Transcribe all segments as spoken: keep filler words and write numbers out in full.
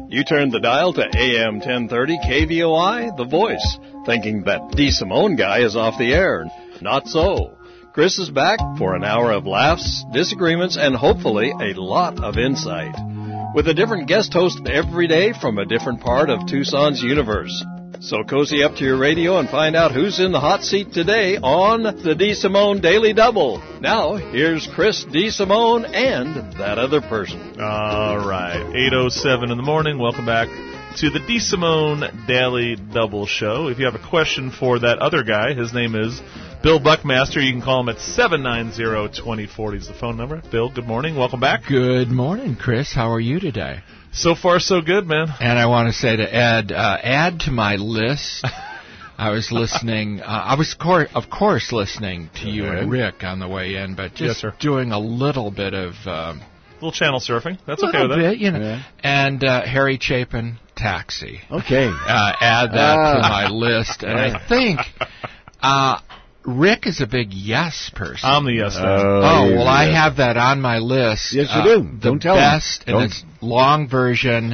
You turned the dial to A M ten thirty K V O I, The Voice, thinking that DeSimone guy is off the air. Not so. Chris is back for an hour of laughs, disagreements, and hopefully a lot of insight, with a different guest host every day from a different part of Tucson's universe. So cozy up to your radio and find out who's in the hot seat today on the DeSimone Daily Double. Now, here's Chris DeSimone and that other person. All right, eight oh seven in the morning. Welcome back to the DeSimone Daily Double Show. If you have a question for that other guy, his name is Bill Buckmaster. You can call him at seven nine zero, two oh four oh is the phone number. Bill, good morning. Welcome back. Good morning, Chris. How are you today? So far, so good, man. And I want to say to Ed, uh, add to my list. I was listening. Uh, I was, cor- of course, listening to you Okay. and Rick on the way in, but just Yes, sir. doing a little bit of... Um, A little channel surfing. That's a okay little with that. bit, you know. Yeah. And uh, Harry Chapin, Taxi. Okay. Uh, add that Ah. to my list. And I think uh, Rick is a big yes person. I'm the yes man. Oh, well, I yes. have that on my list. Yes, you Uh, do. The Don't tell best, him. and Don't. it's long version,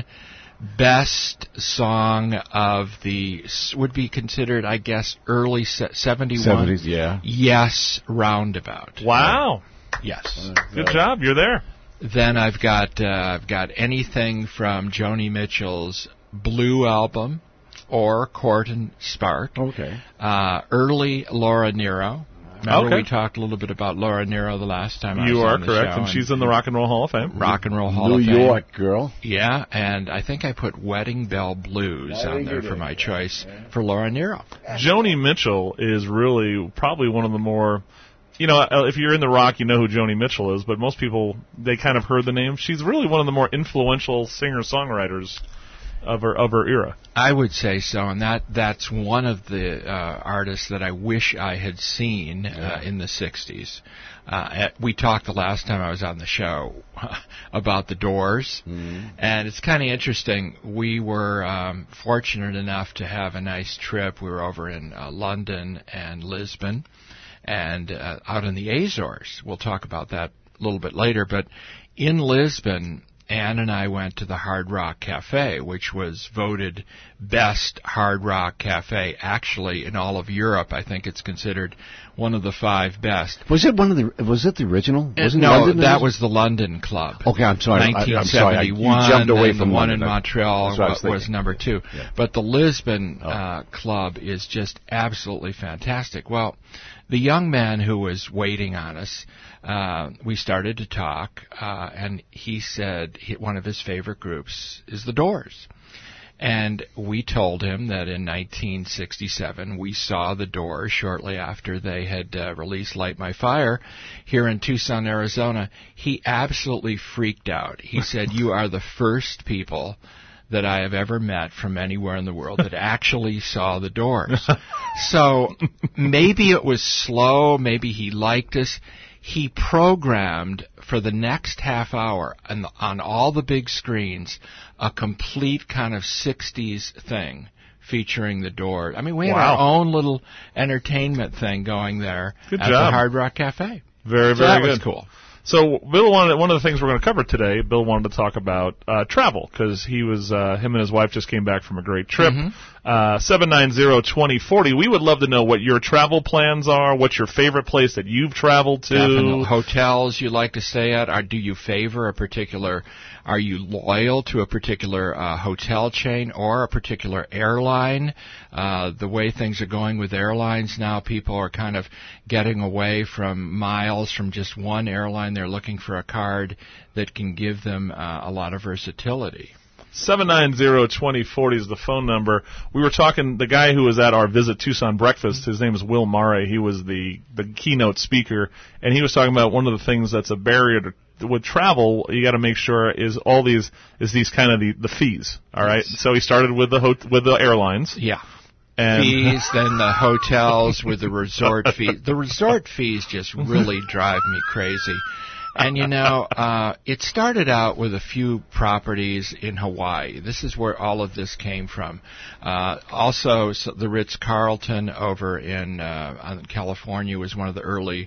best song of the, would be considered, I guess, early se- seventy-one. seventies, yeah. Yes, Roundabout. Wow. Yes. Good job. You're there. Then I've got uh, I've got anything from Joni Mitchell's Blue album or Court and Spark. Okay. Uh, early Laura Nyro. Remember Okay. we talked a little bit about Laura Nyro the last time I You was are on the correct, show, and she's in the Rock and Roll Hall of Fame. Rock and Roll Hall New of Fame. York girl. Yeah, and I think I put Wedding Bell Blues I on think there you for did, my yeah. choice for Laura Nyro. Joni Mitchell is really probably one of the more, you know, uh, if you're in the rock, you know who Joni Mitchell is, but most people, they kind of heard the name. She's really one of the more influential singer-songwriters of her of her era. I would say so, and that that's one of the uh, artists that I wish I had seen uh, in the sixties. Uh, at, we talked the last time I was on the show about the Doors, Mm-hmm. and it's kind of interesting. We were um, fortunate enough to have a nice trip. We were over in uh, London and Lisbon, and uh, out in the Azores. We'll talk about that a little bit later, but in Lisbon, Ann and I went to the Hard Rock Cafe, which was voted best Hard Rock Cafe actually in all of Europe. I think it's considered one of the five best. Was it one of the? Was it the original? Wasn't no, London that original? was the London Club. Okay, I'm sorry. I- nineteen I'm sorry. I- you seventy-one, jumped away and from the one London. in Montreal That's what I was wa- was thinking. number two. Yeah. But the Lisbon Oh. uh, Club is just absolutely fantastic. Well, the young man who was waiting on us, uh, we started to talk, uh, and he said he, one of his favorite groups is the Doors. And we told him that in nineteen sixty-seven we saw the Doors shortly after they had uh, released Light My Fire here in Tucson, Arizona. He absolutely freaked out. He said, "You are the first people that I have ever met from anywhere in the world that actually saw the Doors." So maybe it was slow, maybe he liked us. He programmed for the next half hour on, the, on all the big screens a complete kind of sixties thing featuring the Doors. I mean, we had Wow. our own little entertainment thing going there Good at job. the Hard Rock Cafe. Very, So very that good. was cool. So Bill wanted one of the things we're going to cover today. Bill wanted to talk about uh, travel because he was uh, him and his wife just came back from a great trip. Mhm. Uh, seven nine zero, two oh four oh. We would love to know what your travel plans are. What's your favorite place that you've traveled to? Definitely. Hotels you like to stay at? Or do you favor a particular? Are you loyal to a particular uh, hotel chain or a particular airline? Uh, the way things are going with airlines now, people are kind of getting away from miles from just one airline. They're looking for a card that can give them uh, a lot of versatility. seven nine zero, two oh four oh is the phone number. We were talking, the guy who was at our Visit Tucson breakfast, his name is Will Murray. He was the, the keynote speaker, and he was talking about one of the things that's a barrier to with travel, you got to make sure is all these is these kind of the, the fees. All right, so he started with the ho- with the airlines. Yeah. And fees, then the hotels with the resort fees. The resort fees just really drive me crazy. And, you know, uh, it started out with a few properties in Hawaii. This is where all of this came from. Uh, also, so the Ritz-Carlton over in uh, California was one of the early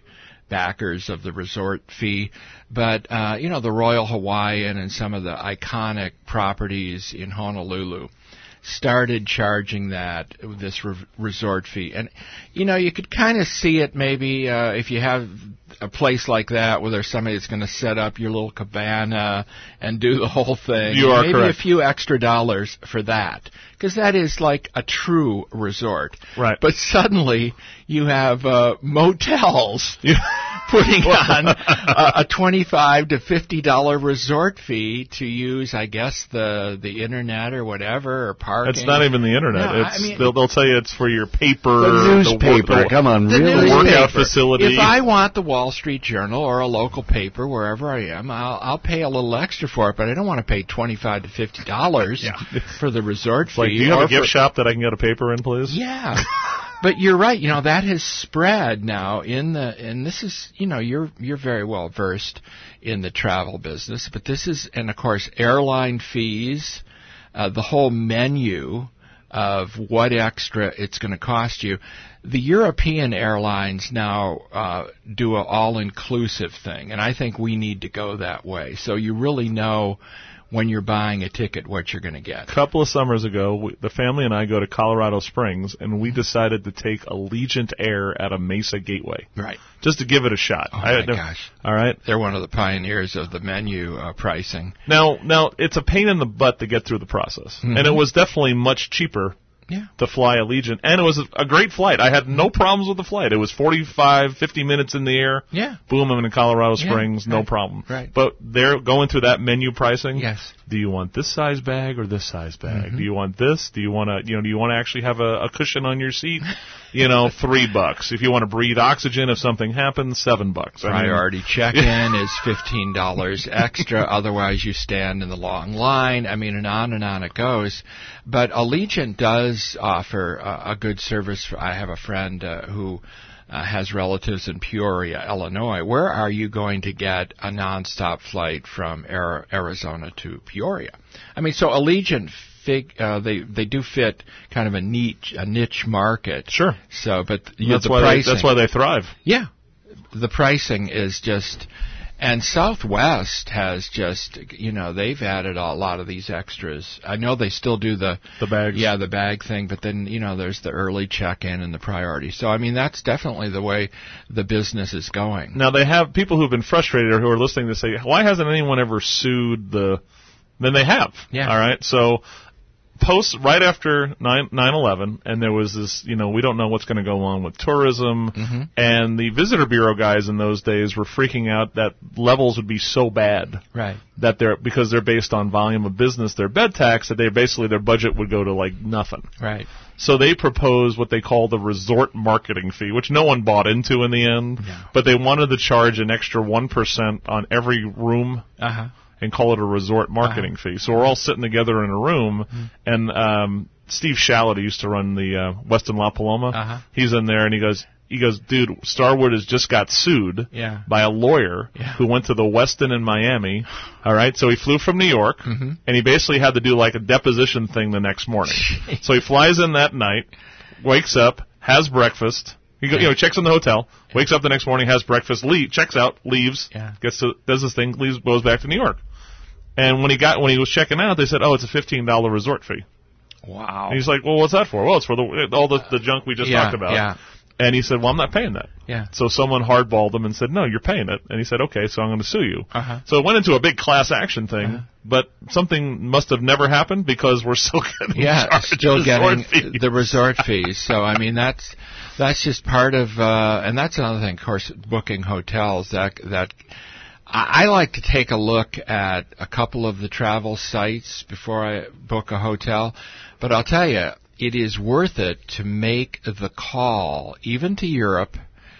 backers of the resort fee. But, uh, you know, the Royal Hawaiian and some of the iconic properties in Honolulu started charging that, this re- resort fee. And, you know, you could kind of see it maybe uh, if you have a place like that where there's somebody that's going to set up your little cabana and do the whole thing. You are maybe correct. a few extra dollars for that, because that is like a true resort. Right. But suddenly you have uh, motels putting on a, a twenty-five to fifty dollar resort fee to use, I guess, the the internet or whatever, or parking. It's not even the internet. No, it's I mean, they'll, they'll tell you it's for your paper, The newspaper. the, Come on, the really? The workout newspaper. facility. If I want the Wall Street Journal or a local paper, wherever I am, I'll, I'll pay a little extra for it, but I don't want to pay twenty-five to fifty dollars Yeah. for the resort It's fee. like, do you have or a gift for- shop that I can get a paper in, please? Yeah. But you're right. You know, that has spread now in the, and this is, you know, you're you're very well versed in the travel business, but this is, and of course, airline fees, uh, the whole menu of what extra it's going to cost you. The European airlines now uh, do an all-inclusive thing, and I think we need to go that way. So you really know when you're buying a ticket what you're going to get. A couple of summers ago, we, the family and I go to Colorado Springs, and we decided to take Allegiant Air at a Mesa Gateway. Right. Just to give it a shot. Oh, I, my gosh. All right. They're one of the pioneers of the menu uh, pricing. Now, now it's a pain in the butt to get through the process, Mm-hmm. and it was definitely much cheaper Yeah. to fly Allegiant, and it was a, a great flight. I had no problems with the flight. It was forty-five, fifty minutes in the air. Yeah. Boom, I'm in Colorado Yeah, Springs, no right, problem. right. But they're going through that menu pricing. Yes. Do you want this size bag or this size bag? Mm-hmm. Do you want this? Do you want to, you know, do you want to actually have a, a cushion on your seat? You know, three bucks. If you want to breathe oxygen if something happens, seven bucks. I mean, Priority check-in is fifteen dollars extra. Otherwise, you stand in the long line. I mean, and on and on it goes. But Allegiant does offer a, a good service. I have a friend uh, who uh, has relatives in Peoria, Illinois. Where are you going to get a nonstop flight from Ar- Arizona to Peoria? I mean, so Allegiant Fig, uh, they they do fit kind of a niche a niche market. Sure. So, but you That's know, the why they, pricing, that's why they thrive. yeah, the pricing is just, and Southwest has just, you know, they've added a lot of these extras. I know they still do the The bags. yeah, the bag thing, but then, you know, there's the early check-in and the priority. So, I mean, that's definitely the way the business is going. Now they have people who've been frustrated or who are listening to say, why hasn't anyone ever sued the? Then they have. Yeah. All right. So post right after nine eleven, and there was this, you know, we don't know what's going to go on with tourism, Mm-hmm. and the visitor bureau guys in those days were freaking out that levels would be so bad Right. that they're because they're based on volume of business, their bed tax, that they basically their budget would go to like nothing. Right. So they proposed what they call the resort marketing fee, which no one bought into in the end, Yeah. but they wanted to charge an extra one percent on every room Uh-huh. and call it a resort marketing Uh-huh. fee. So we're all sitting together in a room, Mm-hmm. and um, Steve Shallot, who used to run the uh, Westin La Paloma, Uh-huh. he's in there, and he goes, he goes, dude, Starwood has just got sued Yeah. by a lawyer Yeah. who went to the Westin in Miami. All right, so he flew from New York, Mhm. and he basically had to do like a deposition thing the next morning. So he flies in that night, wakes up, has breakfast. He go, you know, checks in the hotel, wakes up the next morning, has breakfast, leave, checks out, leaves, Yeah. gets to, does this thing, leaves, goes back to New York. And when he got when he was checking out, they said, "Oh, it's a fifteen dollar resort fee." Wow. And he's like, "Well, what's that for?" "Well, it's for the all the, the junk we just yeah, talked about." Yeah. And he said, "Well, I'm not paying that." Yeah. So someone hardballed him and said, "No, you're paying it." And he said, "Okay, so I'm going to sue you." Uh-huh. So it went into a big class action thing, Uh-huh. but something must have never happened because we're still getting Yeah, charged still resort getting fees. the resort fees. So I mean that's that's just part of, uh, and that's another thing. Of course, booking hotels that that I, I like to take a look at a couple of the travel sites before I book a hotel. But I'll tell you, it is worth it to make the call, even to Europe,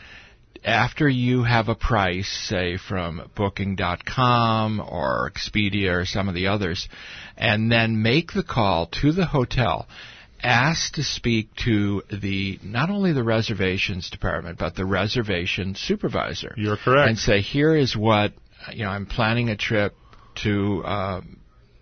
after you have a price, say from booking dot com or Expedia or some of the others, and then make the call to the hotel. Ask to speak to the not only the reservations department, but the reservation supervisor. You're correct. And say, here is what, you know, I'm planning a trip to uh,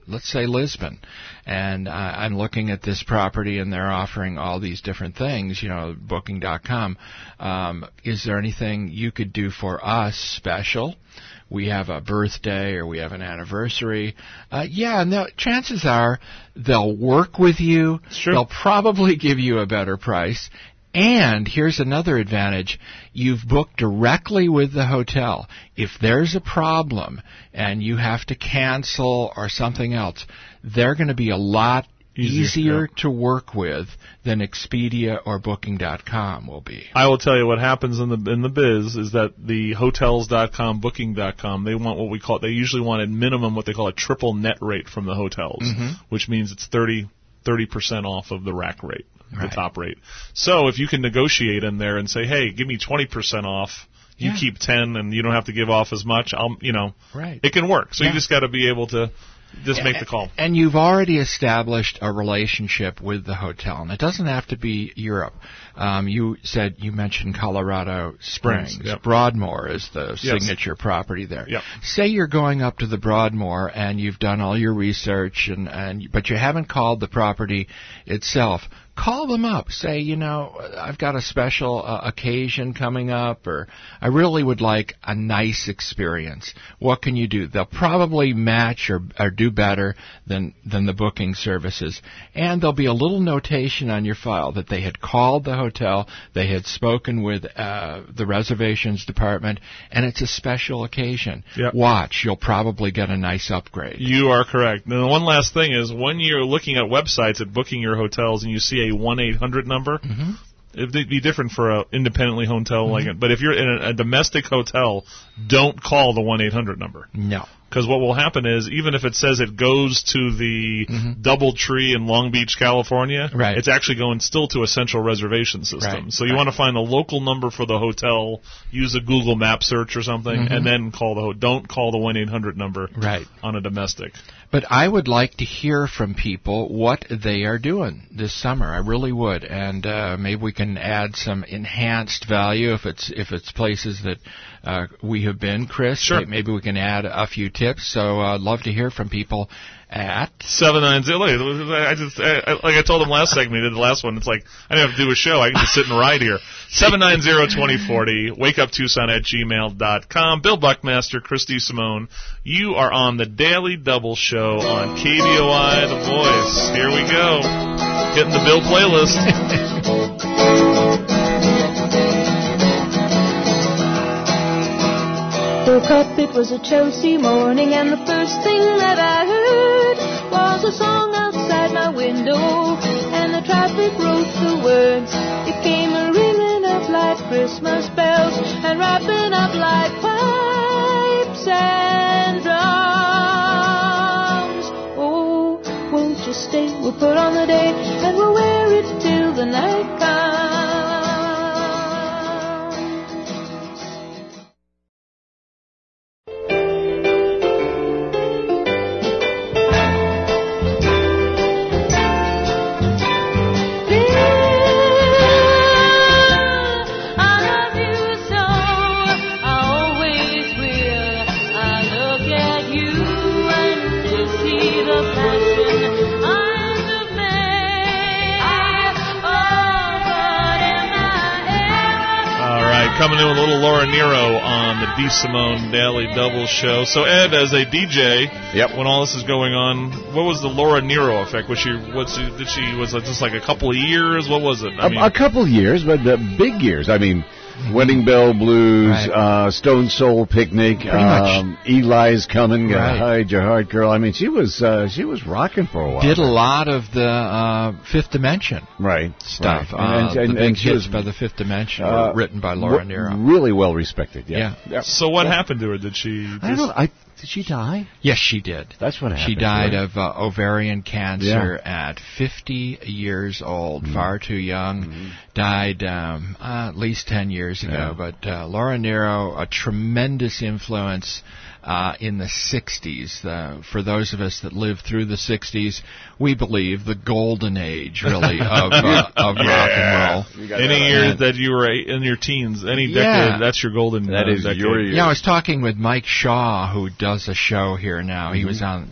let's say Lisbon, and uh, I'm looking at this property and they're offering all these different things, you know, booking dot com. Um, is there anything you could do for us special? We have a birthday or we have an anniversary. Uh, yeah, and chances are they'll work with you. Sure. They'll probably give you a better price. And here's another advantage. You've booked directly with the hotel. If there's a problem and you have to cancel or something else, they're going to be a lot easier, easier yeah. to work with than Expedia or booking dot com will be. I will tell you what happens in the in the biz is that the hotels dot com, booking dot com, they want what we call, they usually want at minimum what they call a triple net rate from the hotels, mm-hmm. which means it's thirty percent off of the rack rate. Right. The top rate. So if you can negotiate in there and say, hey, give me twenty percent off, you yeah. keep ten and you don't have to give off as much, I'll, you know, right. it can work. So yeah. you just got to be able to just make the call. And you've already established a relationship with the hotel, and it doesn't have to be Europe. Um, you said you mentioned Colorado Springs. Yep. Broadmoor is the yes. signature property there. Yep. Say you're going up to the Broadmoor and you've done all your research, and, and but you haven't called the property itself. Call them up. Say, you know, I've got a special uh, occasion coming up, or I really would like a nice experience. What can you do? They'll probably match or, or do better than, than the booking services. And there'll be a little notation on your file that they had called the hotel, they had spoken with uh, the reservations department, and it's a special occasion. Yep. Watch. You'll probably get a nice upgrade. You are correct. Now, one last thing is when you're looking at websites at booking your hotels and you see a one eight hundred number, mm-hmm. it'd be different for an independently hotel mm-hmm. like it. But if you're in a, a domestic hotel, don't call the one eight hundred number. No. Because what will happen is, even if it says it goes to the mm-hmm. DoubleTree in Long Beach, California, right. it's actually going still to a central reservation system. Right. So you right. want to find a local number for the hotel, use a Google map search or something, mm-hmm. and then call the ho- don't call the one eight hundred number right. on a domestic. But I would like to hear from people what they are doing this summer. I really would, and uh, maybe we can add some enhanced value if it's if it's places that uh, we have been, Chris. Sure. Maybe we can add a few tips. So I'd love to hear from people at seven nine zero. Look, I just I, like I told them last segment. We did the last one. It's like I didn't have to do a show. I can just sit and ride here. seven nine zero, two zero four zero. Wake up Tucson at gmail dot com. Bill Buckmaster, Christy Simone. You are on the Daily Double Show on K V O I, The Voice. Here we go. Getting the Bill playlist. Woke up, it was a Chelsea morning, and the first thing that I heard was a song outside my window, and the traffic wrote the words. It came a ringing up like Christmas bells, and wrapping up like pipes and drums. Oh, won't you stay? We'll put on the day, and we'll wear it till the night comes. Coming in with a little Laura Nyro on the D. Simone Daily Double Show. So, Ed, as a D J, yep. when all this is going on, what was the Laura Nyro effect? Was she, was she, did she, was it just like a couple of years? What was it? I a, mean, a couple of years, but uh, big years. I mean, Wedding Bell Blues, right. uh, Stone Soul Picnic, um, Eli's Coming, right. uh, Hide Your Heart Girl. I mean, she was uh, she was rocking for a while. Did a lot of the uh, Fifth Dimension right stuff. Right. Uh, and, and, the and, big and she hits was, by the Fifth Dimension uh, were written by Laura Nyro. Really well respected. Yeah. Yeah. yeah. So what yeah. happened to her? Did she? Just... I don't know. I, did she die? Yes, she did. That's what happened. She died right? of uh, ovarian cancer yeah. at fifty years old, mm-hmm. far too young. Mm-hmm. Died um, uh, at least ten years ago. Yeah. But uh, Laura Nyro, a tremendous influence uh, in the sixties. Uh, for those of us that lived through the sixties, we believe the golden age, really, of, uh, of yeah. rock and roll. Any year that you were in your teens, any decade, yeah. that's your golden That uh, is decade. your year. Yeah, I was talking with Mike Shaw, who does a show here now. Mm-hmm. He was on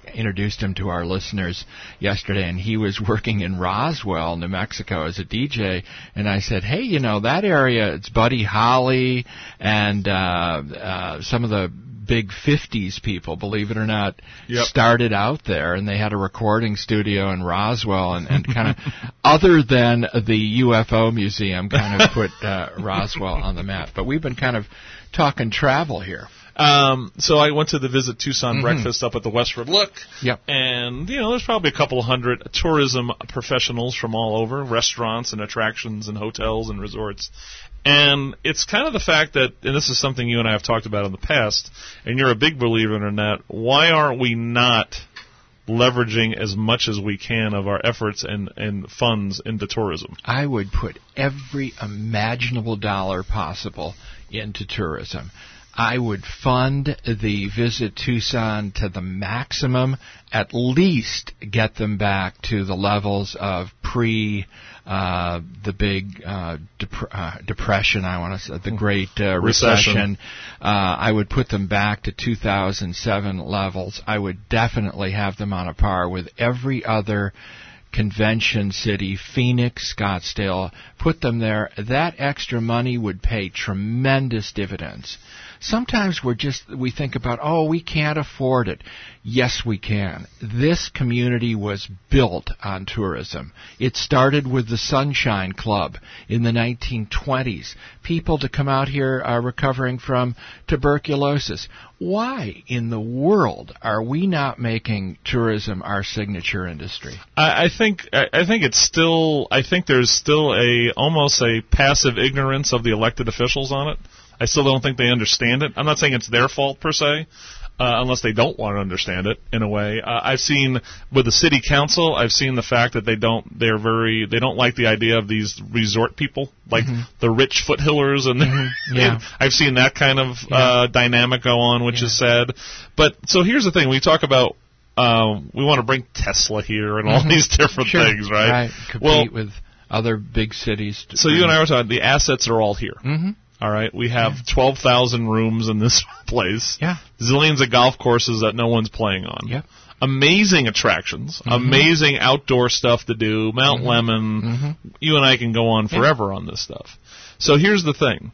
introduced him to our listeners yesterday, and he was working in Roswell, New Mexico, as a D J. And I said, "Hey, you know that area? It's Buddy Holly and uh, uh, some of the big fifties people, believe it or not, yep. started out there, and they had a recording studio in Roswell, and, and kind of, other than the U F O museum, kind of put uh, Roswell on the map. But we've been kind of talking travel here. Um, so I went to the Visit Tucson Mm-hmm. breakfast up at the Westward Look. Yep. And, you know, there's probably a couple hundred tourism professionals from all over, restaurants and attractions and hotels and resorts. And it's kind of the fact that, and this is something you and I have talked about in the past, and you're a big believer in that, why aren't we not leveraging as much as we can of our efforts and, and funds into tourism? I would put every imaginable dollar possible into tourism. I would fund the Visit Tucson to the maximum, at least get them back to the levels of pre uh, the big uh, dep- uh, depression, I want to say, the Great uh, Recession. Recession. Uh, I would put them back to two thousand seven levels. I would definitely have them on a par with every other convention city, Phoenix, Scottsdale, put them there. That extra money would pay tremendous dividends. Sometimes we're just, we think about, oh, we can't afford it. Yes, we can. This community was built on tourism. It started with the Sunshine Club in the nineteen twenties. People to come out here are recovering from tuberculosis. Why in the world are we not making tourism our signature industry? I, I think I, I think it's still I think there's still a almost a passive ignorance of the elected officials on it. I still don't think they understand it. I'm not saying it's their fault per se, uh, unless they don't want to understand it in a way. Uh, I've seen with the city council, I've seen the fact that they don't they're very they don't like the idea of these resort people, like mm-hmm. the rich foothillers, and mm-hmm. yeah. I've seen that kind of yeah. uh, dynamic go on, which yeah. is sad. But so here's the thing: we talk about. Uh, we want to bring Tesla here and all mm-hmm. these different sure. things, right? Right. Compete well, with other big cities. So you and I were talking. The assets are all here. Mm-hmm. All right, we have yeah. twelve thousand rooms in this place. Yeah. Zillions of golf courses that no one's playing on. Yep. Amazing attractions. Mm-hmm. Amazing outdoor stuff to do. Mount mm-hmm. Lemmon. Mm-hmm. You and I can go on forever yeah. on this stuff. So here's the thing.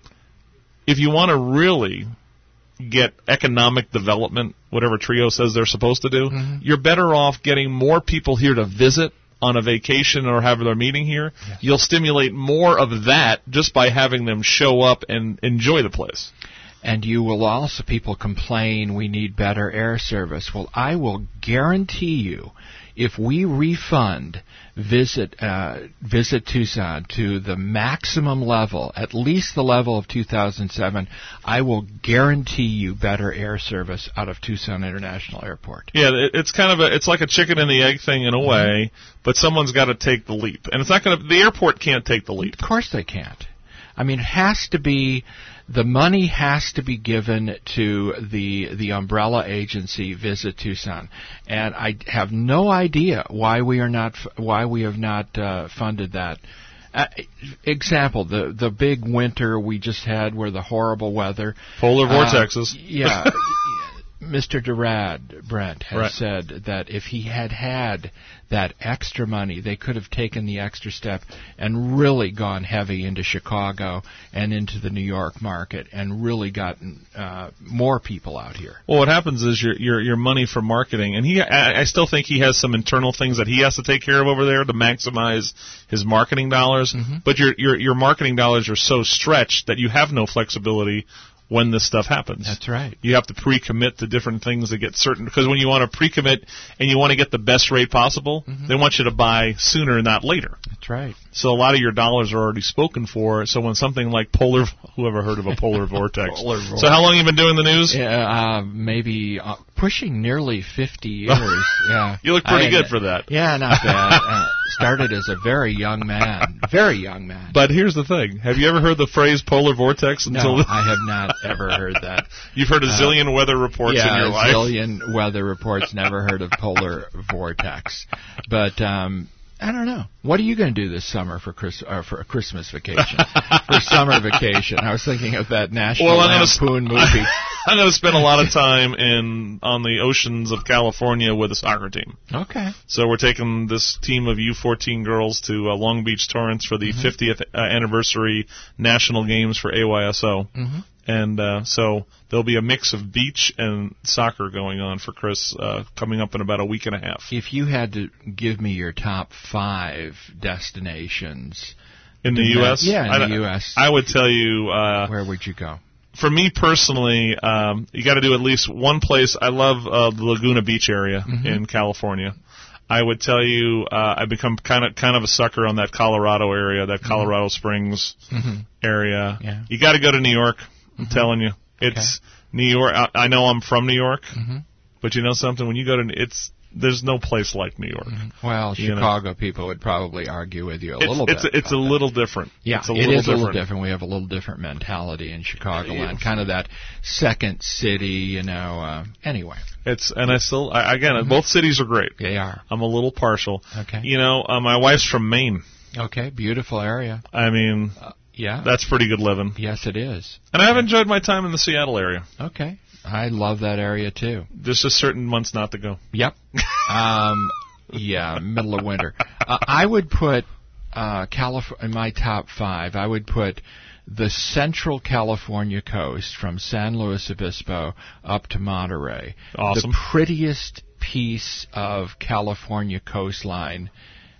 If you want to really get economic development, whatever Trio says they're supposed to do, mm-hmm. you're better off getting more people here to visit on a vacation or have their meeting here. Yes. You'll stimulate more of that just by having them show up and enjoy the place. And you will also, people complain we need better air service. Well, I will guarantee you, if we refund Visit uh, Visit Tucson to the maximum level, at least the level of two thousand seven, I will guarantee you better air service out of Tucson International Airport. Yeah, it, it's kind of a, it's like a chicken and the egg thing in a mm-hmm. way, but someone's got to take the leap, and it's not going to. The airport can't take the leap. Of course they can't. I mean, it has to be. The money has to be given to the the umbrella agency Visit Tucson, and I have no idea why we are not why we have not uh, funded that. Uh, example: the the big winter we just had, where the horrible weather, polar vortexes. Uh, yeah, Mister Durad Brent has right. said that if he had had that extra money, they could have taken the extra step and really gone heavy into Chicago and into the New York market and really gotten uh, more people out here. Well, what happens is your your your money for marketing, and he I, I still think he has some internal things that he has to take care of over there to maximize his marketing dollars. Mm-hmm. But your your your marketing dollars are so stretched that you have no flexibility when this stuff happens. That's right. You have to pre-commit to different things to get certain, because when you want to pre-commit and you want to get the best rate possible, mm-hmm. they want you to buy sooner, not later. That's right. So a lot of your dollars are already spoken for. So when something like polar, whoever heard of a polar vortex? Polar vortex. So how long have you been doing the news? Yeah, uh, maybe uh, pushing nearly fifty years. Yeah. You look pretty I, good for that. Yeah, not bad. Uh, started as a very young man. Very young man. But here's the thing. Have you ever heard the phrase polar vortex? Until no, I have not ever heard that. You've heard a zillion uh, weather reports yeah, in your life? Yeah, a zillion weather reports, never heard of polar vortex. But um, I don't know. What are you going to do this summer for Chris, or for a Christmas vacation? For summer vacation. I was thinking of that National well, I'm Lampoon gonna sp- movie. I'm going to spend a lot of time in on the oceans of California with a soccer team. Okay. So we're taking this team of U fourteen girls to uh, Long Beach Torrance for the mm-hmm. fiftieth uh, anniversary national games for A Y S O. Mm-hmm. And uh, so there'll be a mix of beach and soccer going on for Chris uh, coming up in about a week and a half. If you had to give me your top five destinations in the U S, yeah, in I, the U S, I would tell you. Uh, where would you go? For me personally, um, you got to do at least one place. I love uh, the Laguna Beach area mm-hmm. in California. I would tell you, uh, I've become kind of kind of a sucker on that Colorado area, that Colorado mm-hmm. Springs mm-hmm. area. Yeah. You got to go to New York. I'm mm-hmm. telling you, it's okay. New York. I, I know I'm from New York, mm-hmm. but you know something? When you go to, it's there's no place like New York. Mm-hmm. Well, you Chicago know? People would probably argue with you a it's, little it's bit. A, it's a little that. different. Yeah, it's a it little is different. a little different. We have a little different mentality in Chicagoland, yeah. kind of that second city, you know. Uh, anyway. It's and I still I, again mm-hmm. both cities are great. They are. I'm a little partial. Okay. You know, uh, my wife's from Maine. Okay, beautiful area. I mean, uh, yeah, that's pretty good living. Yes, it is. And I've enjoyed my time in the Seattle area. Okay, I love that area too. There's just certain months not to go. Yep. um, yeah, middle of winter. Uh, I would put uh, California in my top five. I would put the Central California coast from San Luis Obispo up to Monterey. Awesome. The prettiest piece of California coastline,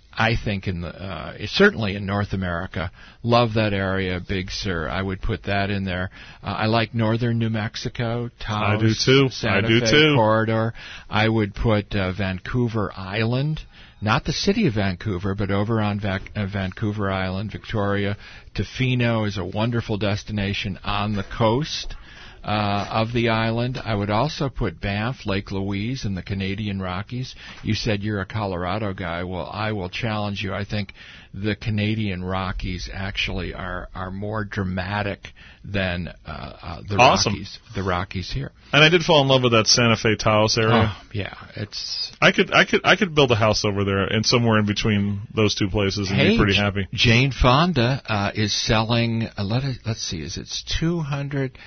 I think, in the uh, certainly in North America. Love that area, Big Sur. I would put that in there. Uh, I like northern New Mexico, Taos, I do too. Santa I do Fe too. corridor. I would put uh, Vancouver Island. Not the city of Vancouver, but over on Vac- uh, Vancouver Island, Victoria. Tofino is a wonderful destination on the coast uh, of the island. I would also put Banff, Lake Louise, and the Canadian Rockies. You said you're a Colorado guy. Well, I will challenge you. I think the Canadian Rockies actually are, are more dramatic than uh, uh, the awesome. Rockies. The Rockies here. And I did fall in love with that Santa Fe Taos area. Oh, yeah, it's. I could, I could, I could build a house over there and somewhere in between those two places and hey, be pretty happy. Jane Fonda uh, is selling. Uh, let it, let's see, is it's two hundred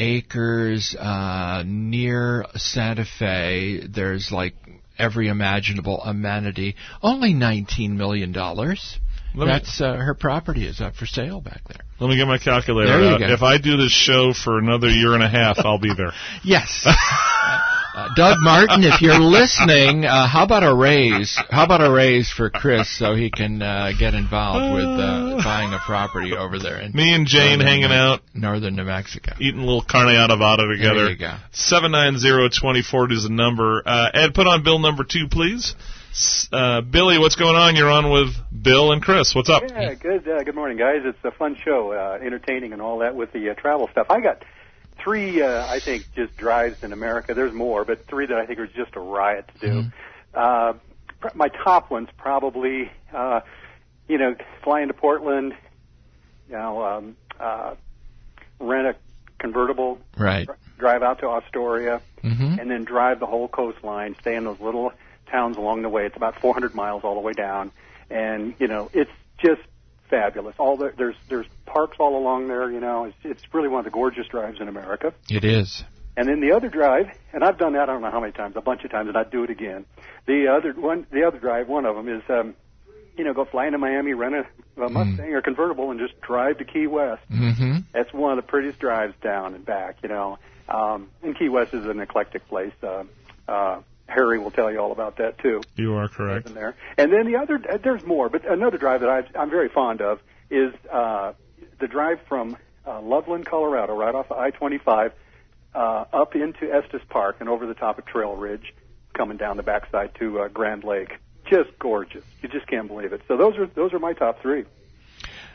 acres uh, near Santa Fe. There's like every imaginable amenity. Only nineteen million dollars. That's uh, her property is up for sale back there. Let me get my calculator there you out. Go. If I do this show for another year and a half, I'll be there. Yes. uh, Doug Martin, if you're listening, uh, how about a raise? How about a raise for Chris so he can uh, get involved with uh, buying a property over there? In Me and Jane hanging New, out. Northern New Mexico. Eating a little carne adobada together. There you go. seven nine zero, two zero four zero is the number. Uh, Ed, put on bill number two, please. Uh, Billy, what's going on? You're on with Bill and Chris. What's up? Yeah, good. Uh, good morning, guys. It's a fun show, uh, entertaining and all that with the uh, travel stuff. I got three, uh, I think, just drives in America. There's more, but three that I think are just a riot to do. Mm-hmm. Uh, pr- my top one's probably, uh, you know, flying to Portland, you know, um, uh, rent a convertible, right? Dr- drive out to Astoria, mm-hmm. and then drive the whole coastline, stay in those little towns along the way. It's about four hundred miles all the way down, and you know it's just fabulous. All the, there's there's parks all along there. You know, it's it's really one of the gorgeous drives in America. It is. And then the other drive, and I've done that I don't know how many times, a bunch of times, and I'd do it again. The other one, the other drive, one of them is, um, you know, go fly into Miami, rent a, a Mustang mm. or convertible, and just drive to Key West. Mm-hmm. That's one of the prettiest drives down and back. You know, um, and Key West is an eclectic place. Uh, uh, Harry will tell you all about that, too. You are correct. There. And then the other, there's more, but another drive that I've, I'm very fond of is uh, the drive from uh, Loveland, Colorado, right off of I twenty-five, uh, up into Estes Park and over the top of Trail Ridge, coming down the backside to uh, Grand Lake. Just gorgeous. You just can't believe it. So those are those are my top three.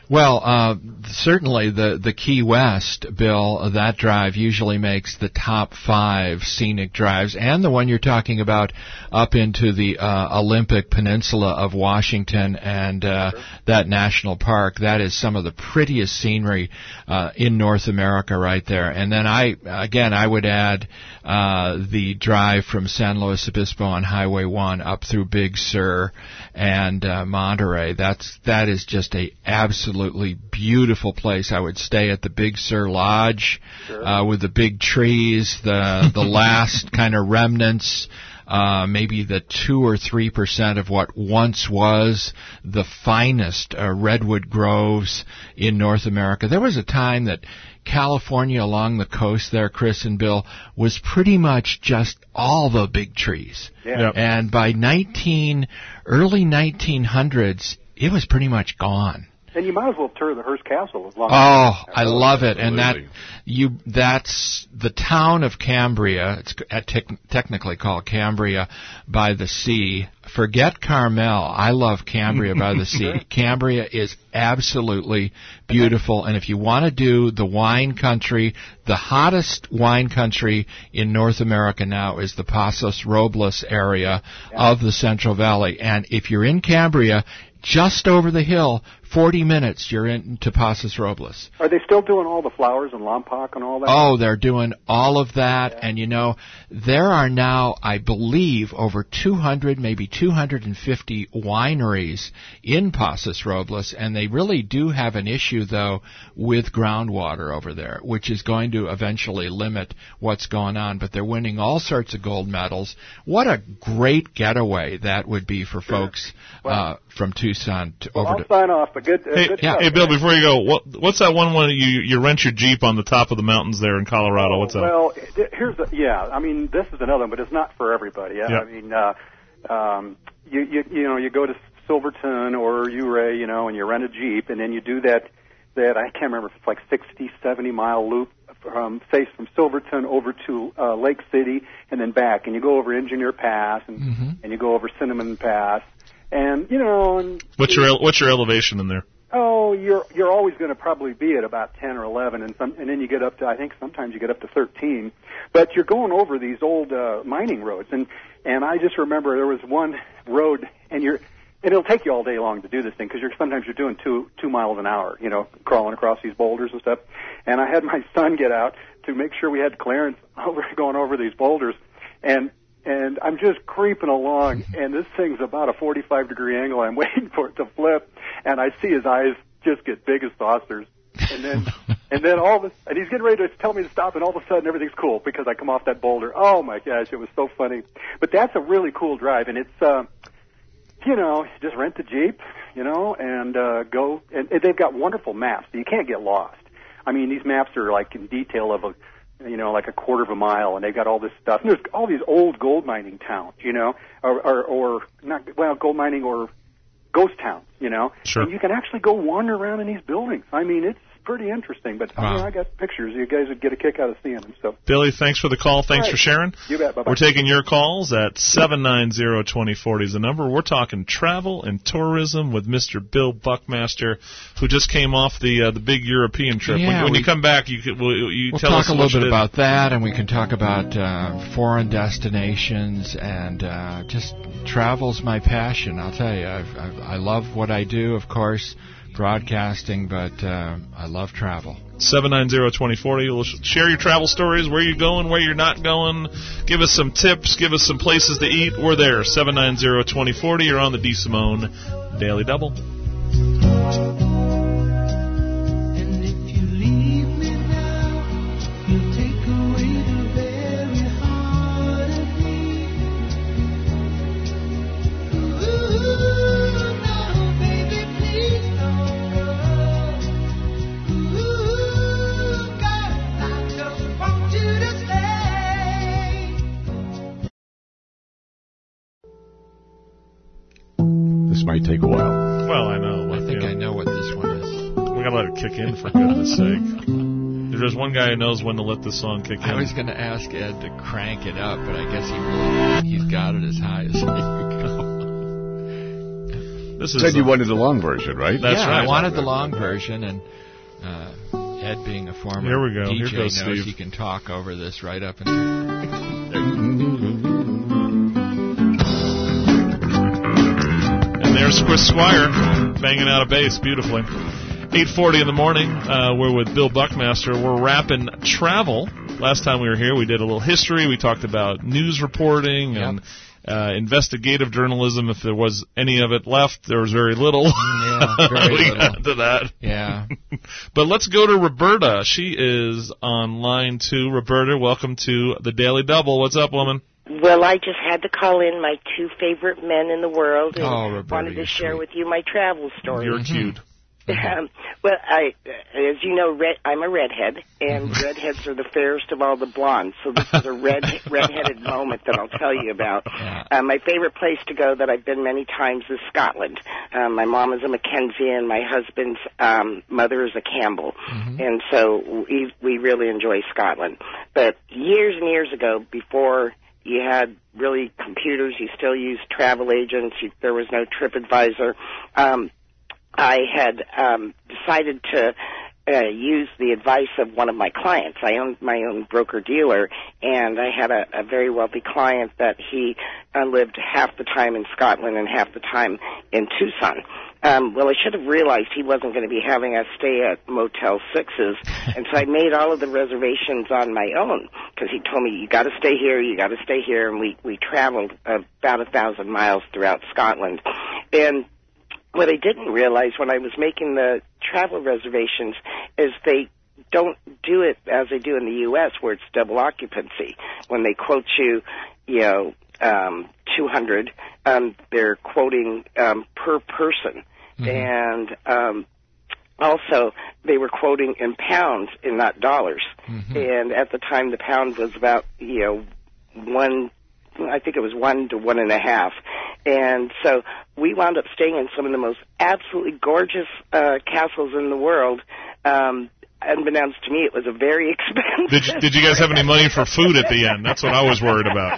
Well, uh, certainly the, the Key West, Bill, that drive usually makes the top five scenic drives, and the one you're talking about up into the uh, Olympic Peninsula of Washington and uh, sure. that national park. That is some of the prettiest scenery uh, in North America right there. And then I, again, I would add uh, the drive from San Luis Obispo on Highway one up through Big Sur and uh, Monterey. That's, that is just a absolute Absolutely beautiful place. I would stay at the Big Sur Lodge sure. uh, with the big trees, the the last kind of remnants, uh, maybe the two or three percent of what once was the finest uh, redwood groves in North America. There was a time that California along the coast there, Chris and Bill, was pretty much just all the big trees. Yeah. Yep. And by nineteen early nineteen hundreds, it was pretty much gone. And you might as well tour the Hearst Castle as long Oh, as I love it. And that you that's the town of Cambria. It's te- technically called Cambria by the Sea. Forget Carmel. I love Cambria by the Sea. Cambria is absolutely beautiful. And if you want to do the wine country, the hottest wine country in North America now is the Pasos Robles area yeah. of the Central Valley. And if you're in Cambria, just over the hill, forty minutes, you're into Pasos Robles. Are they still doing all the flowers and Lompoc and all that? Oh, they're doing all of that. Yeah. And, you know, there are now, I believe, over two hundred, maybe two hundred fifty wineries in Pasos Robles. And they really do have an issue, though, with groundwater over there, which is going to eventually limit what's going on. But they're winning all sorts of gold medals. What a great getaway that would be for folks well, uh, from Tucson to well, over I'll to... sign off. But good, uh, hey, good yeah. stuff, hey, Bill, man. before you go, what, what's that one when you you rent your Jeep on the top of the mountains there in Colorado? What's that? Well, here's the, yeah. I mean, this is another one, but it's not for everybody. Yeah. I mean, uh, um, you you you know, you go to Silverton or Ouray, you know, and you rent a Jeep, and then you do that that I can't remember if it's like sixty, seventy mile loop from say from Silverton over to uh, Lake City and then back, and you go over Engineer Pass and Mm-hmm. and you go over Cinnamon Pass. And you know, and What's your what's your elevation in there? Oh, you're you're always going to probably be at about ten or eleven, and some, and then you get up to I think sometimes you get up to thirteen. But you're going over these old uh, mining roads, and and I just remember there was one road, and you're and it'll take you all day long to do this thing because you're sometimes you're doing two two miles an hour, you know, crawling across these boulders and stuff. And I had my son get out to make sure we had clearance over going over these boulders, and. And I'm just creeping along, and this thing's about a forty-five degree angle. I'm waiting for it to flip, and I see his eyes just get big as saucers. And then, and then all of a, and he's getting ready to tell me to stop, and all of a sudden everything's cool because I come off that boulder. Oh my gosh, it was so funny. But that's a really cool drive, and it's, uh, you know, just rent the Jeep, you know, and uh, go. And, and they've got wonderful maps, so you can't get lost. I mean, these maps are like in detail of a. You know, like a quarter of a mile, and they've got all this stuff. And there's all these old gold mining towns, you know, or, or, or not, well, gold mining or ghost towns, you know. Sure. And you can actually go wander around in these buildings. I mean, it's pretty interesting. But Wow. I mean, I got pictures. You guys would get a kick out of seeing them. So, Billy, thanks for the call. Thanks right. for sharing. You bet. Bye-bye. We're taking your calls at seven nine zero, two zero four zero is the number. We're talking travel and tourism with Mister Bill Buckmaster, who just came off the uh, the big European trip. Yeah, when when we, you come back, you could, will, you we'll tell talk us a what little you bit did. about that, and we can talk about uh, foreign destinations, and uh, just travel's my passion. I'll tell you, I've, I've, I love what I do, of course, broadcasting, but uh, I love travel. seven nine zero, two zero four zero. Share your travel stories, where you're going, where you're not going. Give us some tips. Give us some places to eat. We're there. seven nine zero, two zero four zero. You're on the DeSimone Daily Double. This might take a while. Well, I know. I but, think you know, I know what this one is. We gotta let it kick in, for goodness sake. If there's one guy who knows when to let this song kick in. I was going to ask Ed to crank it up, but I guess he really he's got it as high as he can go. This You is said you uh, wanted the long version, right? That's yeah, right. I wanted the long version, and uh, Ed, being a former Here we go. D J, Here goes knows Steve. he can talk over this right up until. And there's Chris Squire banging out a bass beautifully. eight forty in the morning. Uh, we're with Bill Buckmaster. We're wrapping travel. Last time we were here, we did a little history. We talked about news reporting and uh, investigative journalism. If there was any of it left, there was very little. Yeah, very we little. got to that. Yeah. But let's go to Roberta. She is on line two. Roberta, welcome to the Daily Double. What's up, woman? Well, I just had to call in my two favorite men in the world and Oh, Roberta, wanted to you're share sweet. with you my travel story. You're cute. Um, well, I, as you know, red, I'm a redhead, and redheads are the fairest of all the blondes. So this is a red redheaded moment that I'll tell you about. Yeah. Uh, my favorite place to go that I've been many times is Scotland. Um, my mom is a Mackenzian. My husband's um, mother is a Campbell, Mm-hmm. and so we we really enjoy Scotland. But years and years ago, before you had really computers, you still used travel agents. You, there was no TripAdvisor. Um, I had um, decided to uh, use the advice of one of my clients. I owned my own broker-dealer, and I had a, a very wealthy client that he uh, lived half the time in Scotland and half the time in Tucson. Um, well, I should have realized he wasn't going to be having us stay at Motel Sixes, and so I made all of the reservations on my own because he told me, you got to stay here, you got to stay here, and we, we traveled about a thousand miles throughout Scotland. And what I didn't realize when I was making the travel reservations is they don't do it as they do in the U S where it's double occupancy. When they quote you, you know, um, two hundred, um, they're quoting um, per person. Mm-hmm. And um, also, they were quoting in pounds and not dollars. Mm-hmm. And at the time, the pound was about, you know, one, I think it was one to one and a half. And so we wound up staying in some of the most absolutely gorgeous uh, castles in the world. Um, unbeknownst to me, it was a very expensive. Did you, did you guys have any money for food at the end? That's what I was worried about.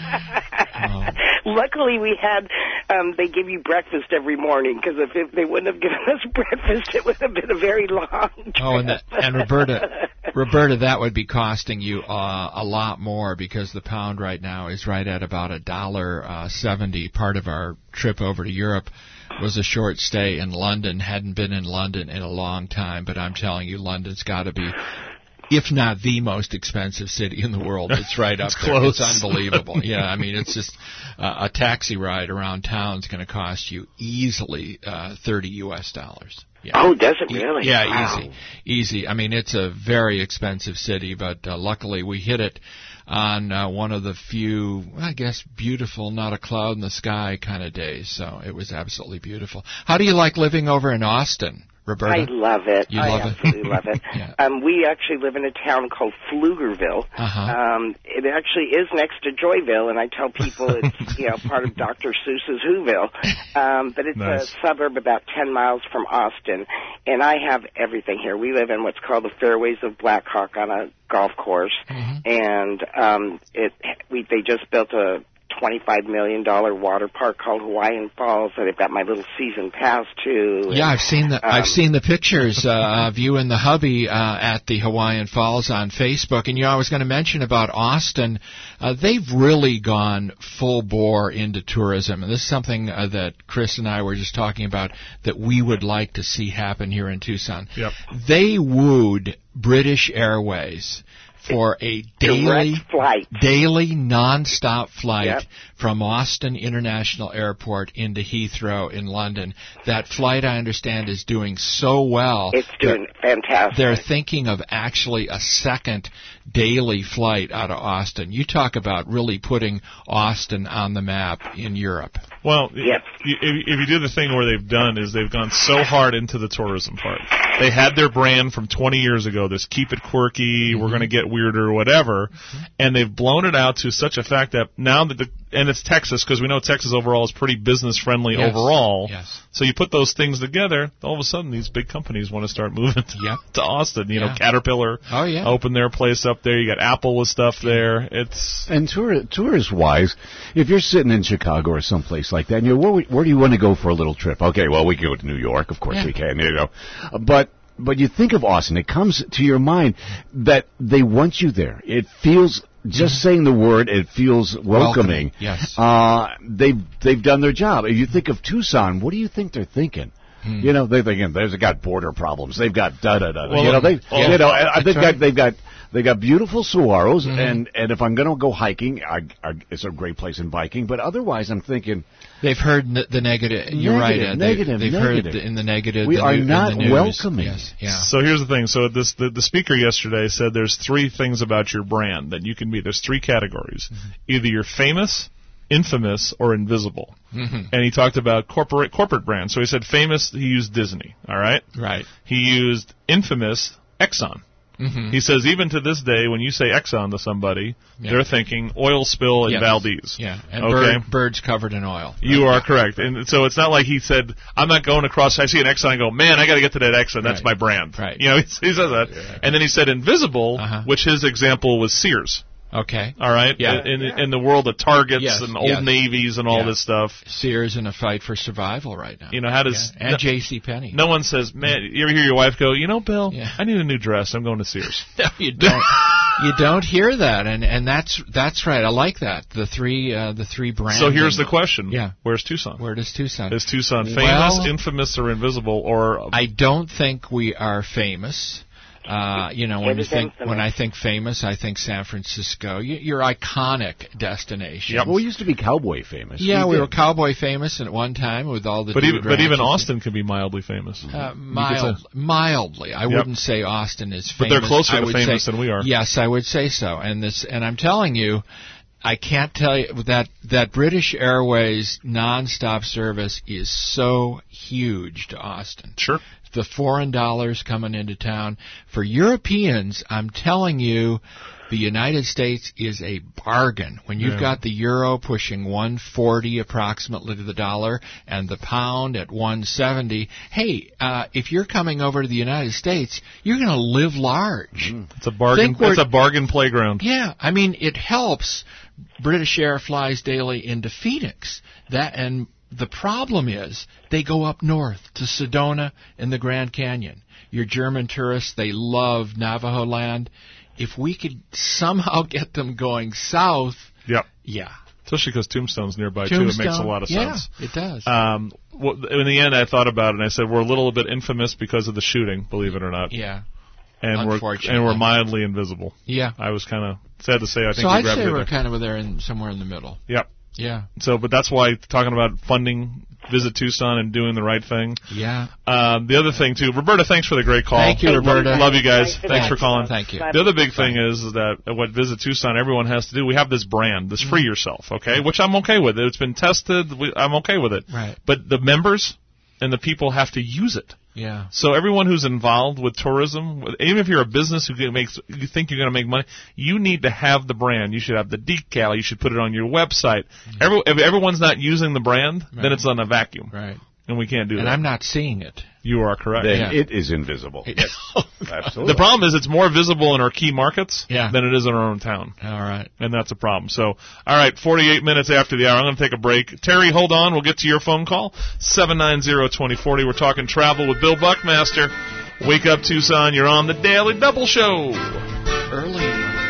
Oh. Luckily, we had, um, they give you breakfast every morning, because if it, they wouldn't have given us breakfast, it would have been a very long trip. Oh, and, that, and Roberta, Roberta, that would be costing you uh, a lot more, because the pound right now is right at about a dollar uh, seventy. Part of our trip over to Europe was a short stay in London. Hadn't been in London in a long time, but I'm telling you, London's got to be, if not the most expensive city in the world. It's right up It's there. close. It's unbelievable. Yeah, I mean, it's just uh, a taxi ride around town is going to cost you easily uh, thirty U S dollars. Yeah. Oh, does it really? Yeah, Wow. easy, easy. I mean, it's a very expensive city, but uh, luckily we hit it on uh, one of the few, I guess, beautiful, not a cloud in the sky kind of days. So it was absolutely beautiful. How do you like living over in Austin, Roberta? I love it. You I love it? absolutely love it. Yeah. Um, we actually live in a town called Pflugerville. Uh-huh. Um, it actually is next to Joyville, and I tell people it's you know part of Doctor Seuss's Whoville. Um, but it's Nice. a suburb about ten miles from Austin, and I have everything here. We live in what's called the Fairways of Blackhawk on a golf course, Mm-hmm. and um, it we they just built a twenty-five million dollars water park called Hawaiian Falls, and I've got my little season pass too. Yeah, I've seen the Um, I've seen the pictures uh, of you and the hubby uh, at the Hawaiian Falls on Facebook. And you know, I was going to mention about Austin. Uh, they've really gone full bore into tourism, and this is something uh, that Chris and I were just talking about that we would like to see happen here in Tucson. Yep. They wooed British Airways for a daily direct flight. daily nonstop flight Yep. from Austin International Airport into Heathrow in London. That flight, I understand, is doing so well. It's doing fantastic. They're thinking of actually a second daily flight out of Austin. You talk about really putting Austin on the map in Europe. Well, Yep. if, if you do the thing where they've done is they've gone so hard into the tourism part. They had their brand from twenty years ago, this keep it quirky, mm-hmm. we're going to get weirder, whatever, mm-hmm. and they've blown it out to such a fact that now that the and it's Texas, because we know Texas overall is pretty business friendly Yes. overall. Yes. So you put those things together, all of a sudden these big companies want to start moving to, Yep. to Austin. You Yeah. know, Caterpillar Oh, yeah. opened their place up there. You got Apple with stuff there. It's And tour, tourist wise, if you're sitting in Chicago or someplace like that, and you're, where, where do you want to go for a little trip? Okay, well, we can go to New York, of course Yeah. we can, you know. But but you think of Austin, it comes to your mind that they want you there. It feels, just saying the word, it feels welcoming. Welcoming, yes. Uh, they've they've done their job. If you think of Tucson, what do you think they're thinking? Hmm. You know, they're thinking they've got border problems. They've got da da da. Well, You know, they yeah. you know, uh, they've That's right. got they've got they got beautiful saguaros, Mhm. and and if I'm going to go hiking, I, I, it's a great place in Viking. But otherwise, I'm thinking They've heard n- the negative. You're right, Negative, Ed. negative, They've, they've negative. heard the, in the negative. We the are new- in not the news. welcoming. Yes. Yeah. So here's the thing. So this the, the speaker yesterday said there's three things about your brand that you can be. There's three categories. Mm-hmm. Either you're famous, infamous, or invisible. Mhm. And he talked about corporate corporate brands. So he said famous, he used Disney. All right. Right. He used infamous, Exxon. Mhm. He says even to this day, when you say Exxon to somebody, Yeah. they're thinking oil spill in Yes. Valdez. Yeah. And Okay. bird, birds covered in oil. You Right. are correct. And so it's not like he said, I'm not going across, I see an Exxon and go, man, I got to get to that Exxon. That's Right. my brand. Right. You know, he, he says that. And then he said invisible, Uh-huh. which his example was Sears. Okay. All right? Yeah. In, in, in the world of Targets Yes, and Old yes. Navies and all Yeah. this stuff. Sears in a fight for survival right now. You know, how does... Yeah. And no, J C Penney. no one says, man, you ever hear your wife go, you know, Bill, Yeah. I need a new dress. I'm going to Sears. No, you don't. You don't hear that, and and that's that's right. I like that. The three uh, the three brands. So here's the question. Yeah. Where's Tucson? Where does Tucson? Is Tucson famous, Well, infamous, or invisible, or... I don't think we are famous. Uh, you know, when It you is think infamous. when I think famous, I think San Francisco. You, your iconic destination. Yep. well, we used to be cowboy famous. Yeah, we did. were cowboy famous at one time with all the. But even, but even Doo-Doo Austin can be mildly famous. Uh, You mild, could say- mildly. I wouldn't say Austin is But famous. they're closer I to would famous say- than we are. Yes, I would say so. And this, and I'm telling you, I can't tell you that that British Airways nonstop service is so huge to Austin. Sure. The foreign dollars coming into town for Europeans, I'm telling you, the United States is a bargain. When you've Yeah. got the euro pushing one forty approximately to the dollar and the pound at one seventy, hey, uh, if you're coming over to the United States, you're going to live large. It's a bargain. Think we're- It's a bargain playground. Yeah, I mean, it helps. British Air flies daily into Phoenix. That and the problem is they go up north to Sedona and the Grand Canyon. Your German tourists, they love Navajo land. If we could somehow get them going south, Yep. yeah. Especially because Tombstone's nearby too. It makes a Tombstone, lot of yeah, sense. it does. Um, well, in the end, I thought about it and I said we're a little bit infamous because of the shooting, believe it or not, yeah, and we're Unfortunately. and we're mildly invisible. yeah. I was kind of sad to say. I think So we I'd grabbed say it we're there. kind of there in somewhere in the middle. Yep. Yeah, So, but that's why talking about funding Visit Tucson and doing the right thing. yeah. Um, the other thing too, Roberta, thanks for the great call. Thank you, Love- Roberta. Love you guys. Thanks for Thanks that. for calling. Thank you. The other big thing is, is that what Visit Tucson everyone has to do, we have this brand, this free yourself, okay, which I'm okay with. It's been tested. We, I'm okay with it. Right. But the members and the people have to use it. Yeah. So everyone who's involved with tourism, even if you're a business who can makes, you think you're going to make money, you need to have the brand. You should have the decal. You should put it on your website. Every, if everyone's not using the brand, then Right. it's on a vacuum, Right. and we can't do And that. I'm not seeing it. You are correct. Then Yeah. it is invisible. Absolutely. The problem is it's more visible in our key markets Yeah. than it is in our own town. All right. And that's a problem. So, all right, forty-eight minutes after the hour, I'm going to take a break. Terry, hold on. We'll get to your phone call. seven nine zero, two zero four zero. We're talking travel with Bill Buckmaster. Wake up, Tucson. You're on the Daily Double Show. Early.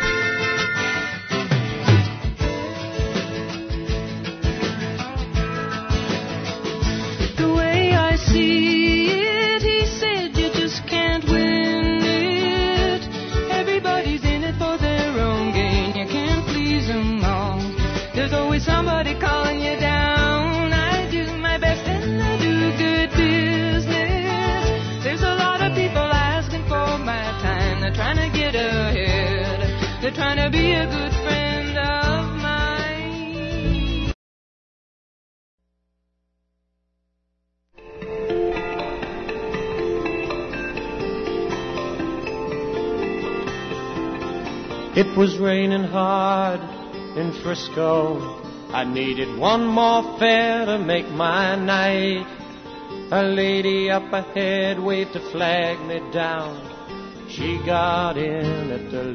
The way I see it, he said you just can't win it. Everybody's in it for their own gain. You can't please them all. There's always somebody calling you down. I do my best and I do good business. There's a lot of people asking for my time. They're trying to get ahead. They're trying to be a good friend of mine. It was raining hard in Frisco. I needed one more fare to make my night. A lady up ahead waved to flag me down. She got in at the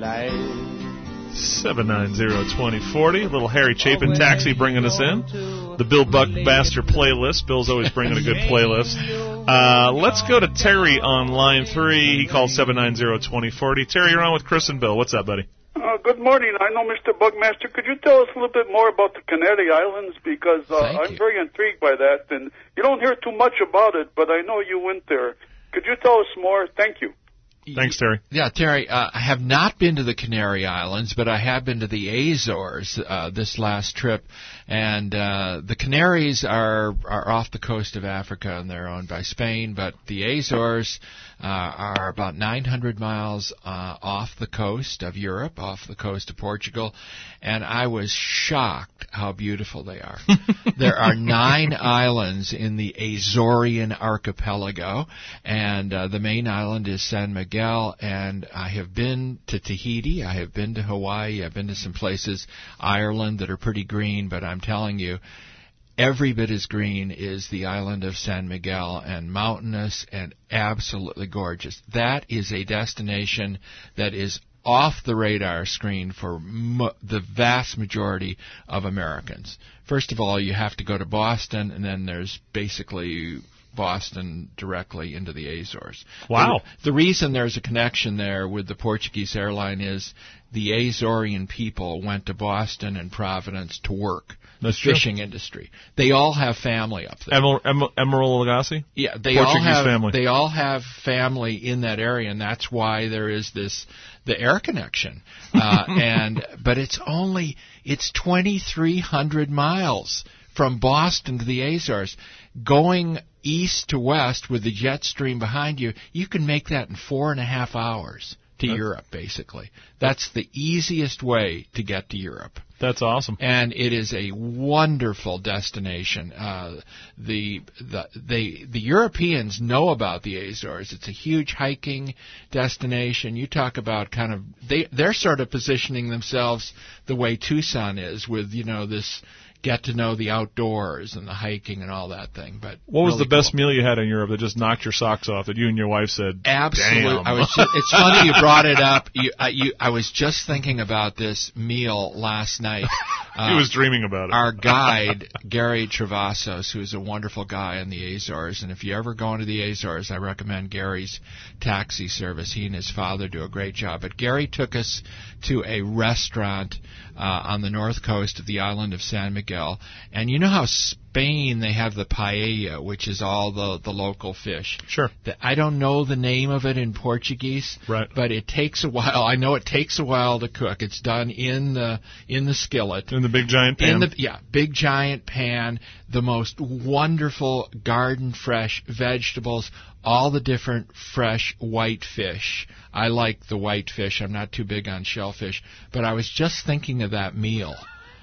light. seven nine zero, two zero four zero. Little Harry Chapin Taxi bringing us in. The Bill Buckmaster playlist. Bill's always bringing a good playlist. Uh, let's go to Terry on line three. He called seven nine zero, two zero four zero. Terry, you're on with Chris and Bill. What's up, buddy? Uh, good morning. I know Mister Buckmaster. Could you tell us a little bit more about the Canary Islands? Because uh, I'm very intrigued by that. And you don't hear too much about it, but I know you went there. Could you tell us more? Thank you. Thanks, Terry. Yeah, Terry, uh, I have not been to the Canary Islands, but I have been to the Azores uh, this last trip. And uh, the Canaries are, are off the coast of Africa, and they're owned by Spain, but the Azores uh, are about nine hundred miles uh, off the coast of Europe, off the coast of Portugal, and I was shocked how beautiful they are. There are nine islands in the Azorean archipelago, and uh, the main island is San Miguel, and I have been to Tahiti, I have been to Hawaii, I've been to some places, Ireland, that are pretty green, but I'm telling you, every bit as green is the island of San Miguel, and mountainous and absolutely gorgeous. That is a destination that is off the radar screen for mo- the vast majority of Americans. First of all, you have to go to Boston, and then there's basically Boston directly into the Azores. Wow. The, the reason there's a connection there with the Portuguese airline is the Azorean people went to Boston and Providence to work. That's the fishing true. industry. They all have family up there. Emer- Emer- Emerald Lagasse? Yeah, they Portuguese all have family. they all have family in that area, and that's why there is this the air connection. Uh, and but it's only it's twenty-three hundred miles from Boston to the Azores. Going east to west with the jet stream behind you, you can make that in four and a half hours to that's, Europe, basically. That's the easiest way to get to Europe. That's awesome. And it is a wonderful destination. Uh, the the they the Europeans know about the Azores. It's a huge hiking destination. You talk about kind of they they're sort of positioning themselves the way Tucson is, with, you know, this get to know the outdoors and the hiking and all that thing. But what was really the best cool. meal you had in Europe that just knocked your socks off, that you and your wife said, absolutely? Damn. I was just, it's funny you brought it up. You, I, you, I was just thinking about this meal last night. Uh, he was dreaming about it. Our guide, Gary Travasos, who's a wonderful guy in the Azores, and if you ever go into the Azores, I recommend Gary's taxi service. He and his father do a great job. But Gary took us to a restaurant uh, on the north coast of the island of San Miguel, and you know how Spain, they have the paella, which is all the, the local fish. Sure. The, I don't know the name of it in Portuguese, right. but it takes a while. I know it takes a while to cook. It's done in the in the skillet. In the big giant pan. In the, yeah, big giant pan. The most wonderful garden fresh vegetables, all the different fresh white fish. I like the white fish. I'm not too big on shellfish. But I was just thinking of that meal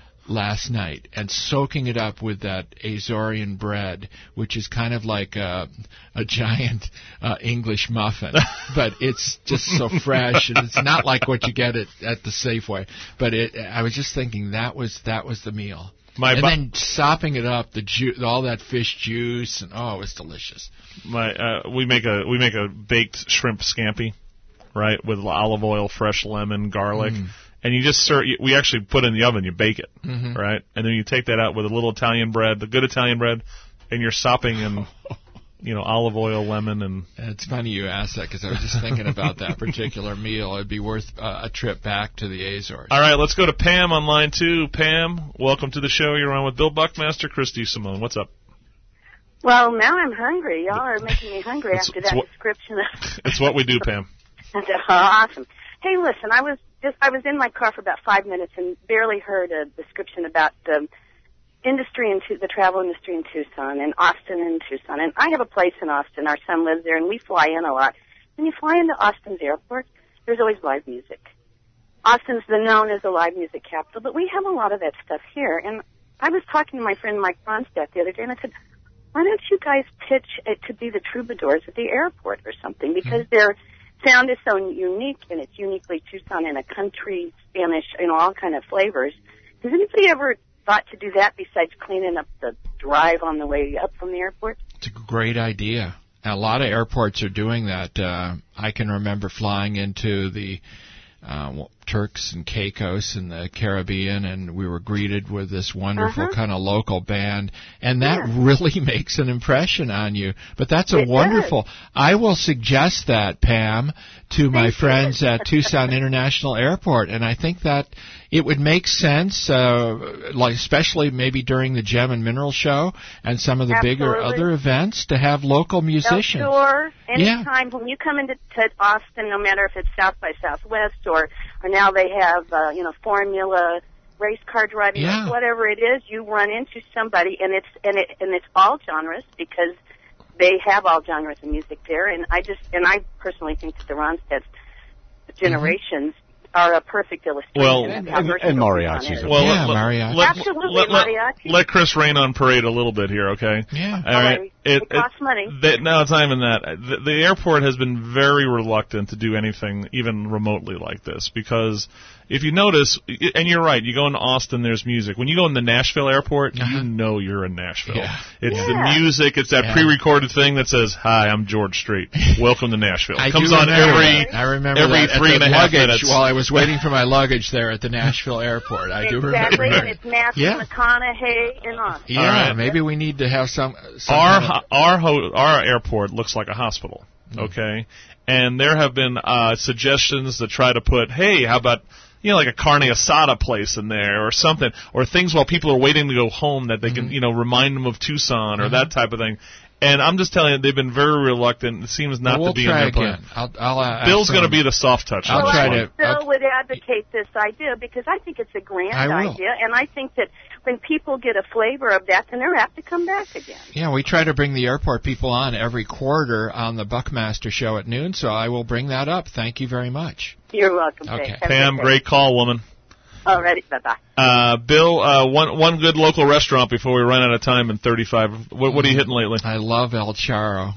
last night and soaking it up with that Azorean bread, which is kind of like a, a giant uh, English muffin, but it's just so fresh, and it's not like what you get at, at the Safeway. But it, I was just thinking that was that was the meal. My and bu- then sopping it up, the ju- all that fish juice, and oh, it was delicious. My uh, we make a we make a baked shrimp scampi, right, with olive oil, fresh lemon, garlic. Mm. And you just serve, we actually put it in the oven, you bake it, mm-hmm. right? And then you take that out with a little Italian bread, the good Italian bread, and you're sopping in, you know, olive oil, lemon, and... It's funny you asked that, because I was just thinking about that particular meal. It'd be worth uh, a trip back to the Azores. All right, let's go to Pam on line two. Pam, welcome to the show. You're on with Bill Buckmaster, Christy Simone. What's up? Well, now I'm hungry. Y'all are making me hungry it's, after it's that what, description. Of it's what we do, Pam. Awesome. Hey, listen, I was just I was in my car for about five minutes and barely heard a description about the industry in the travel industry in Tucson and Austin and Tucson. And I have a place in Austin. Our son lives there, and we fly in a lot. When you fly into Austin's airport, there's always live music. Austin's the known as the live music capital, but we have a lot of that stuff here. And I was talking to my friend Mike Ronstadt the other day, and I said, why don't you guys pitch it to be the troubadours at the airport or something? Because their sound is so unique, and it's uniquely Tucson in a country, Spanish, you know, all kind of flavors. Has anybody ever thought to do that besides cleaning up the drive on the way up from the airport? It's a great idea. A lot of airports are doing that. Uh, I can remember flying into the uh, well, Turks and Caicos in the Caribbean, and we were greeted with this wonderful uh-huh. kind of local band, and that yeah. really makes an impression on you. But that's a it wonderful. Does. I will suggest that, Pam, to my Thank friends you. at Tucson International Airport, and I think that it would make sense, uh, like especially maybe during the Gem and Mineral Show and some of the Absolutely. bigger other events, to have local musicians. Outdoor, Yeah. anytime when you come into to Austin, no matter if it's South by Southwest or or now they have uh, you know Formula race car driving, Yeah. or whatever it is, you run into somebody, and it's and it and it's all genres because they have all genres of music there. And I just and I personally think that the Ronstadts generations are a perfect illustration Well, of and, how and, versatile and Tucson mariachis. is. Well, Yeah, let, mariachi. Let, Absolutely, let, let, mariachi. let Chris rain on parade a little bit here, okay? Yeah. All right. Sorry. It costs money. That, no, it's not even that. The, the airport has been very reluctant to do anything even remotely like this because if you notice, and you're right, you go into Austin, there's music. When you go in the Nashville airport, Uh-huh. you know you're in Nashville. Yeah. It's Yeah. the music. It's that Yeah. pre-recorded thing that says, "Hi, I'm George Strait. Welcome to Nashville." I Comes do on remember every that. I remember every that three at and the a half luggage minutes while I was waiting for my luggage there at the Nashville airport. I do Exactly, remember. and it's Matthew Yeah. McConaughey in Austin. Yeah, All right. maybe we need to have some. some our kind of- our ho- our airport looks like a hospital, okay? And there have been uh, suggestions to try to put, hey, how about you know like a carne asada place in there or something, or things while people are waiting to go home that they can you know remind them of Tucson or Mhm. that type of thing. And I'm just telling you, they've been very reluctant. It seems not Well, we'll to be try in their again. plan. I'll, I'll, uh, Bill's ask going to them. be the soft touch. I'll on this try one. to- Bill I'll- would advocate this idea because I think it's a grand I will. idea, and I think that when people get a flavor of that, then they're apt to come back again. Yeah, we try to bring the airport people on every quarter on the Buckmaster show at noon, so I will bring that up. Thank you very much. You're welcome, Okay. Dave. Have a Pam, good day. great call, woman. Alrighty, bye-bye. Uh, Bill, uh, one one good local restaurant before we run out of time in thirty-five. What, what are you hitting lately? I love El Charo.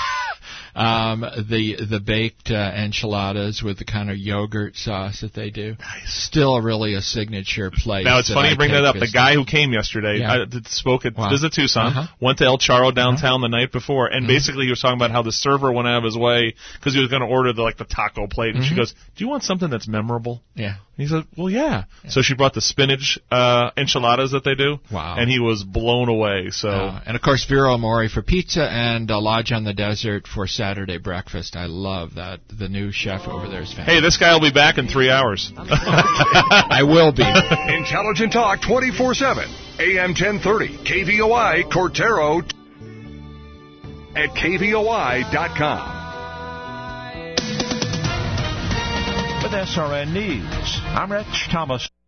um, the the baked uh, enchiladas with the kind of yogurt sauce that they do. Still really a signature place. Now, it's that funny I you bring that take up. The as- guy who came yesterday Yeah. I did- spoke at Wow. Visit Tucson, Uh-huh. went to El Charo downtown the night before, and Mhm. basically he was talking about how the server went out of his way because he was going to order the, like the taco plate, and she Mhm. goes, "Do you want something that's memorable?" Yeah. And he said, "Well, yeah." So she brought the spinach uh, enchiladas that they do, Wow. and he was blown away. So Uh, and of course, Vero Mori for pizza and uh, Lodge on the Desert for Saturday breakfast. I love that. The new chef over there is fantastic. hey, this guy will be back in three hours. I will be. Intelligent Talk twenty-four seven. A M ten thirty. K V O I Cortero at K V O I dot com. With S R N News, I'm Rich Thomas.